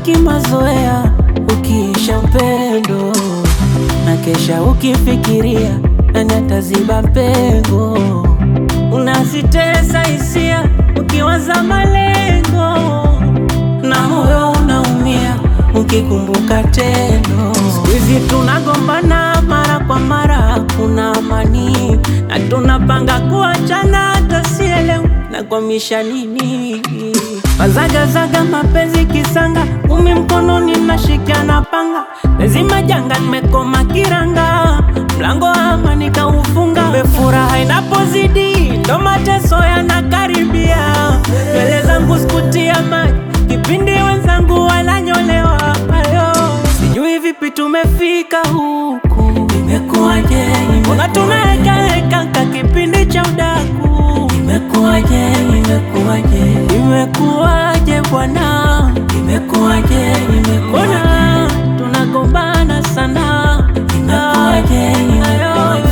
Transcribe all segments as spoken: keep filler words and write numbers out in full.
unabaki mazoea, ukiisha upendo na kesha ukifikiria nani ataziba pengo. Unazitesa hisia ukiwaza malengo, na moyo unaumia ukikumbuka tendo. Siku hizi tunagombana mara kwa mara, kuna amani na tunapanga kuachana, hata sielewi nakwamisha nini. Mazagazaga mapenzi kisanga, umi mkononi nashikiana panga, lazima janga nimekoma kiranga, mlango wa amani kaufunga. Kumbe furaha inapozidi ndo mateso yanakaribia. Nywele zangu sikutia maji kipindi wenzangu wananyolewa. Ayo, sijui vipi tumefika huku, imekuwaje? Mbona tunaeka ka kipindi cha udaku? Imekuwaje? Imekuwaje? Imekuwaje bwana? Imekuwaje? Imekuwaje? Tunagombana sana. Imekuwaje? Imekuwaje?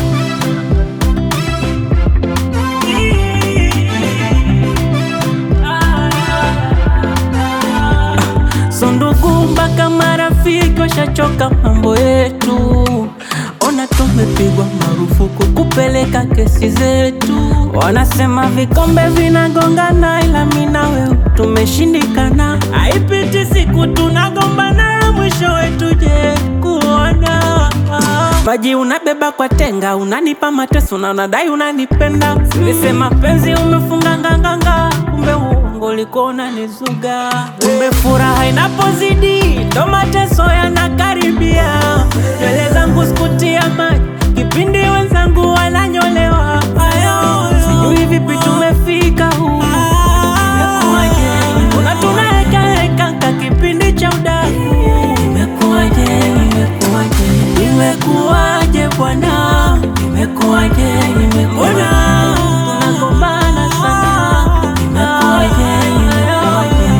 So ndugu mpaka marafiki washachoka mambo yetu. Ona tumepigwa marufuku kupeleka kesi zetu. Wanasema vikombe vinagongana, ila mimi na wewe tumeshindikana. Haipiti siku tunagombana, mwisho wetu je kuona. Maji unabeba kwa tenga, unanipa mateso na unadai unanipenda. Silisema penzi umefunga nganganga, kumbe uongo ulikuwa unanizuga. Kumbe furaha inapozidi ndo mateso yanakaribia. Nywele zangu sikutia maji kipindi wenzangu wananyolewa. Ayo, sijui vipi tumefika huku, imekuwaje? Mbona tunaeka ka kipindi cha udaku? Imekuwaje? Imekuwaje? Imekuwaje bwana? Imekuwaje? Imekuwaje? Tunagombana sana. Imekuwaje? Imekuwaje?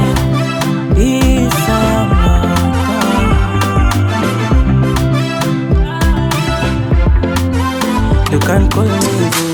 Isamata, you can call me.